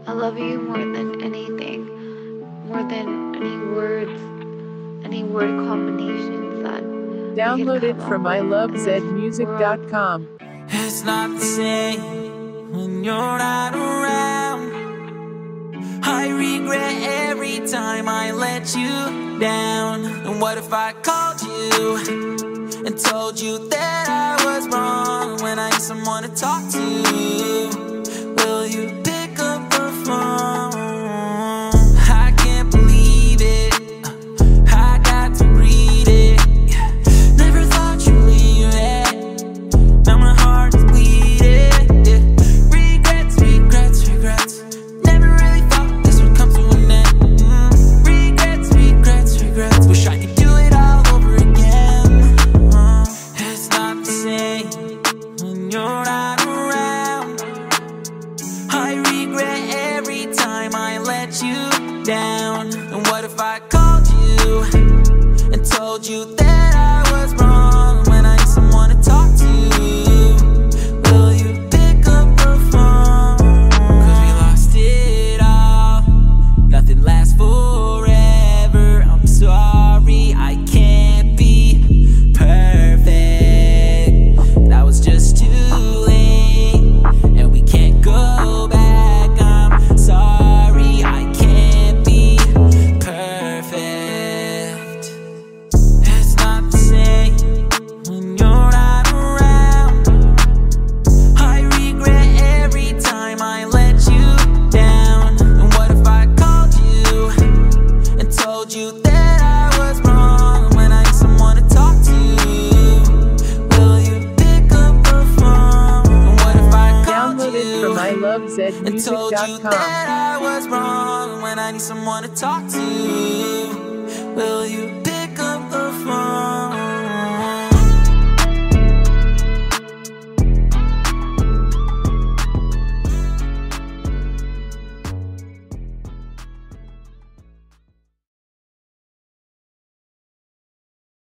I love you more than anything, more than any word combinations that we can Download it come from up with in this world. ilovezmusic.com. It's not the same when you're not around. I regret every time I let you down. And what if I called you and told you that I was wrong when I need someone to talk to? Will you pick up the phone? I can't believe it, I got to read it. Never thought you'd leave it, now my heart is bleeding, yeah. Regrets, regrets, regrets, never really thought this would come to an end. Regrets, regrets, regrets, wish I could do it all over again. It's not the same when you're not around. I regret every time I let you down. And what if I called you and told you that I was wrong when I need someone to talk to? Will you pick up the phone? 'Cause we lost it all, nothing lasts forever. I'm sorry, I can't be perfect. That was just too late, and we can't go back. I'm sorry, I can't be perfect. It's not the same when you're not around. I regret every time I let you down. And what if I called you and told you that I was wrong when I need someone to talk to? Will you pick up the phone? And what if I called Download it from you and told you ilovezmusic.com. that I was wrong when I need someone to talk to?